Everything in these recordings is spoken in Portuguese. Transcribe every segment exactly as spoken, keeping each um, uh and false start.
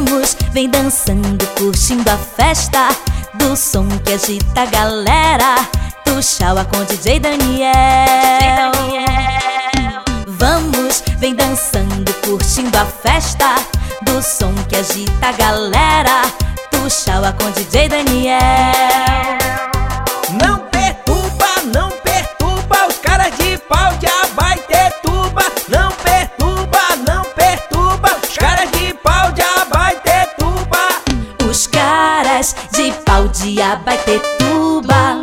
Vamos, vem dançando, curtindo a festa do som que agita a galera. Do Chauá com D J Daniel. Vamos, vem dançando, curtindo a festa do som que agita a galera. Do Chauá com D J Daniel. Não perturba, não perturba, os caras de pau já vai ter tuba. Não perturba, não perturba, os caras de pau já vai ter tuba. Os caras de pau já vai ter tuba.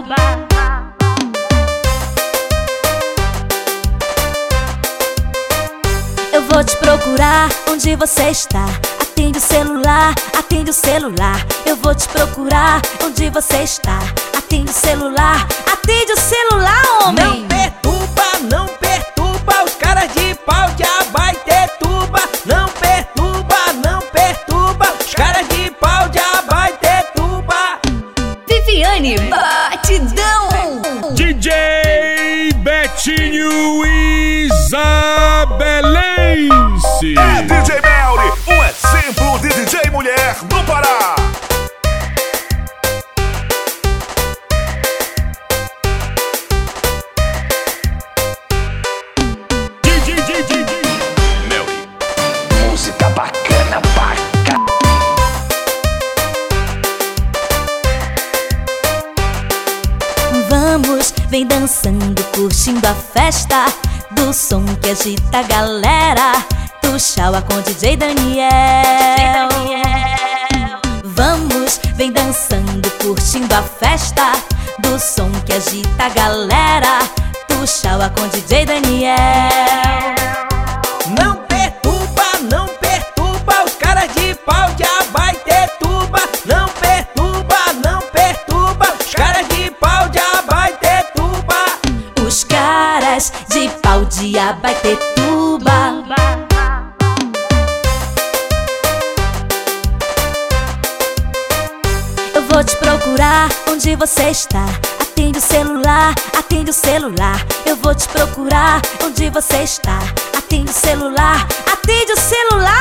Eu vou te procurar onde você está. Atende o celular, atende o celular. Eu vou te procurar onde você está. Atende o celular, atende o celular, homem. Não perturba, não perturba, os caras de pau já vai ter tuba. Não perturba, não perturba, os caras de pau já vai ter tuba. Viviane Batidão. D J Betinho Isabelense. É D J Melly, um exemplo de D J mulher do Pará. Melly, música bacana, bacana. Vamos, vem dançando, curtindo a festa do som que agita a galera. Do Chauá com D J Daniel. Vamos, vem dançando, curtindo a festa do som que agita a galera. Do Chauá com D J Daniel. Não perturba, não perturba, os caras de pau já vai ter tuba. Não perturba, não perturba, os caras de pau já vai ter tuba. Os caras de pau já vai ter tuba. Eu vou te procurar onde você está. Atende o celular, atende o celular. Eu vou te procurar onde você está. Atende o celular, atende o celular,